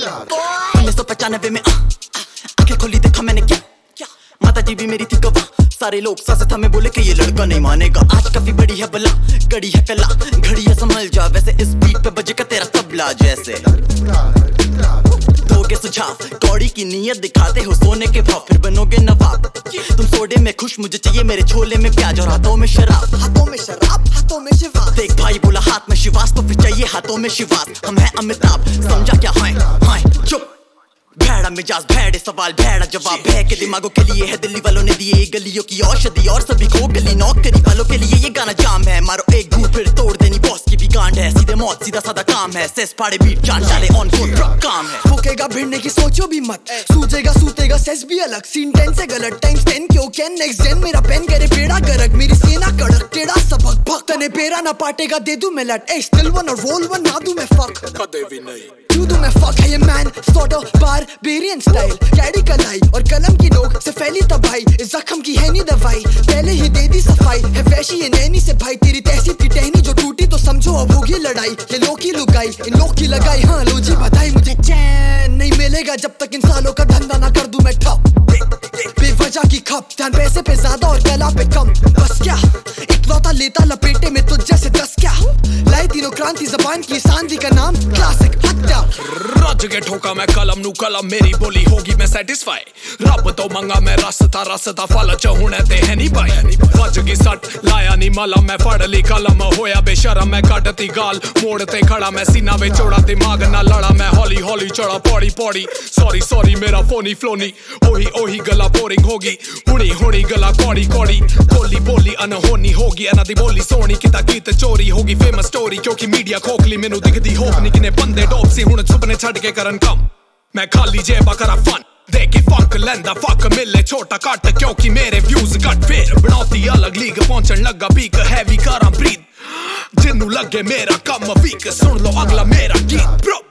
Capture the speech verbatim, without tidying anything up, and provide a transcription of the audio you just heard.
उन्नीस सौ पचानवे में आंखें खोली देखा मैंने क्या, माता जी भी मेरी थी गवाह। सारे लोग साथ हमें बोले कि ये लड़का नहीं मानेगा। आज काफी बड़ी है बला, कड़ी है कला, घड़ी है संभल जा। वैसे इस बीट पे बजेगा तेरा तबला जैसे। दोगे सुझाव, कौड़ी की नीयत दिखाते हो सोने के भाव, फिर बनोगे नवाब। तुम सोडे में खुश, मुझे चाहिए मेरे छोले में प्याज और हाथों में शराब। हाथों में शराब, हाथों में शिवास। देख भाई बोला हाथ में शिवास, तो फिर चाहिए हाथों में शिवास। हम हैं अमिताभ, समझा क्या? हाय हाय चुप, भेड़ा मिजाज भेड़े सवाल भेड़ा जवाब। भय के दिमागों के लिए है दिल्ली वालों ने दिए गलियों की औषधि, और सभी को गली नौकरी वालों के लिए ये गाना जाम है। मारो एक घूर फिर तोड़ देनी बॉस की भी गांड है। सीधे मौत सीधा साधा काम है, सेस फाड़े बीट चाट डाले ऑन कोड ट्रक काम है। फूकेगा भिड़ने की सोचो भी मत, सूझेगा सूतेगा सेस भी अलग। सीन टेन से गलत टाइम्स टेन क्यों कैन नेक्स्ट जेन। मेरा पेन करे पेड़ा गरक, मेरी सेना कड़क टेढ़ा सबक भक। तने पेरा ना पाटेगा दे दूं मैं लट, ए स्टिल वन और रोल वन ना दूं मैं फक। कदे भी नहीं क्यों दूं मैं फक है ये man sort of barbarian style. कैडी कलाई और कलम की नोक से फैली तबाही, इस जख्म की है नहीं दवाई, पहले ही दे दी सफाई। है वैशी ये नैनी से भाई, तेरी तहसीब की टहनी जो टूटी तो समझो अब होगी लड़ाई। ये लोग की लुगाई इन लोग की लगाई, हाँ लो जी बधाई। मुझे चैन नहीं मिलेगा जब तक इन सालों का धंधा ना कर दूं मैं ठप। बेवजह की खप, ध्यान पैसे पे ज्यादा और कला पे कम। बस क्या इकलौता लेता लपेटे में तुझ जैसे दस क्या। लाए तीनों क्रांति जबान की सांझी का नाम क्लासिक हत्या। रज के ठोका मैं कलम नू कलम, मेरी बोली होगी मैं सैटिस्फाई। रब तो मंगा मैं रसता रसता फल चहुने ते है नी भाई। वज की सट लाया नी मलम, मैं फड़ ली कलम होया बेशरम। मैं कटती गाल मोड़ ते खड़ा, मैं सीना वे चौड़ा दिमाग ना लड़ा। मैं हौली हौली चढ़ा पौड़ी पौड़ी, सॉरी सॉरी मेरा फोनी फ्लोनी। ओही ओही गला बोरिंग होगी, हुणी हुणी गला कौड़ी कौड़ी। बोली बोली अनहोनी होगी, अना दी बोली सोनी। किता गीत चोरी होगी फेमस स्टोरी, क्योंकि मीडिया खोखली मैनू दिखदी होक नी। किने बंदे डोप सी हुण सुपने छड़ के करन कम। मैं खाली जेबा करा फन दे के फक लैंदा फक मिले छोटा कट, क्योंकि मेरे व्यूज कट। फिर बनौती अलग लीग पहुंचन लगा पीक, हैवी करा ब्रीथ जिन्नू लगे मेरा कम वीक। सुन लो अगला मेरा गीत ब्रो।